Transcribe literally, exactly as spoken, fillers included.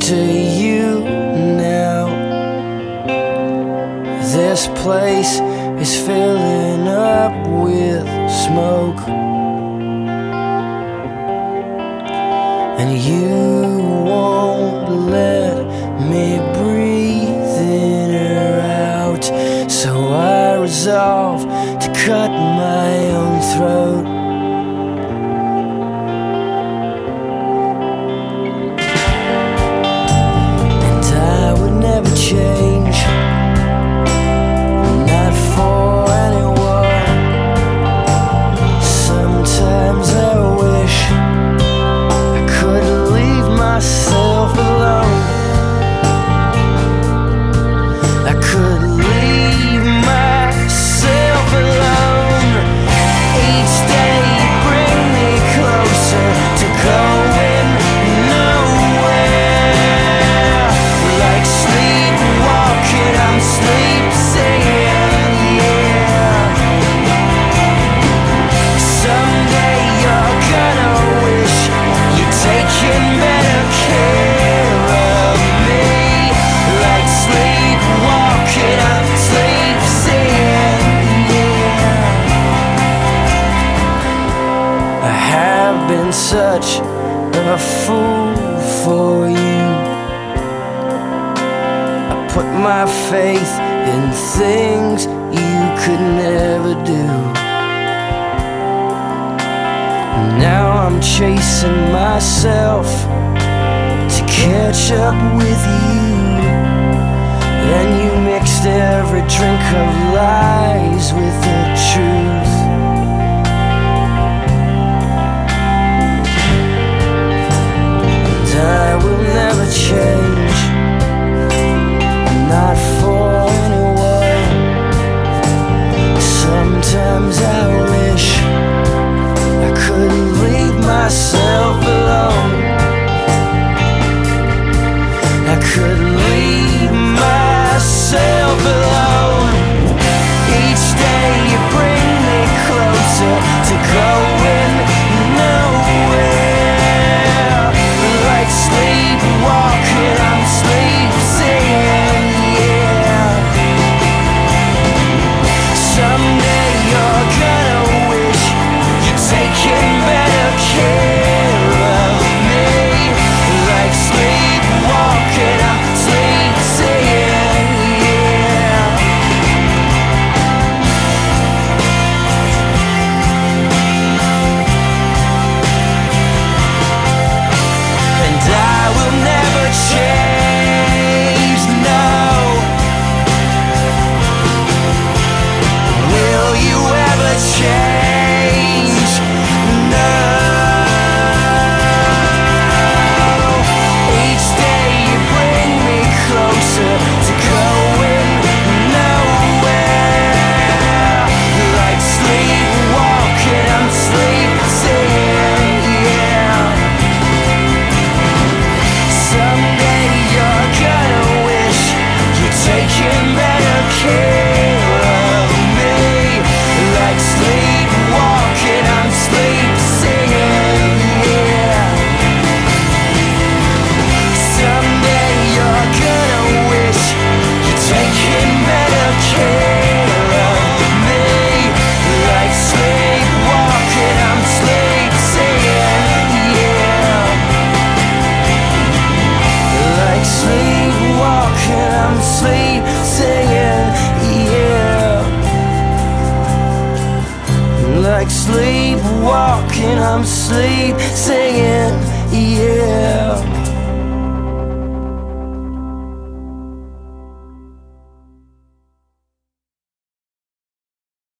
to you now. This place is filling up with smoke, and you won't let me breathe in or out. So I resolve to cut my own throat. And I would never change, not for anyone. Sometimes I wish I could leave myself alone. I could leave myself alone. Each day you bring me closer to going nowhere. Like sleepwalking, I'm sleep singing, yeah. Someday you're gonna wish you're taking better care of me. Like sleepwalking, I'm sleep singing, yeah. I have been such a fool for you. I put my faith in things you could never do. Now I'm chasing myself to catch up with you. And you mixed every drink of lies with the truth. And I will never change, not for anyone. Sometimes I wish I couldn't leave myself alone. I couldn't leave myself alone. Each day you bring me closer to going nowhere. Like sleepwalking, I'm sleep singing, yeah. Someday you're gonna wish you're taking better care of me. Like sleepwalking, I'm sleep singing, yeah. And I will never change, no. Will you ever change? No. Each day you bring me closer to going nowhere. Like sleepwalking, I'm sleep singing, yeah. Someday you're gonna wish you're taking better care of me. Like sleepwalking, I'm sleep singing, yeah. Someday you're gonna wish you're taking better care of me. Like sleepwalking, I'm sleep singing, yeah. Like sleepwalking, I'm sleep singing, yeah. Like sleepwalking, I'm sleep singing.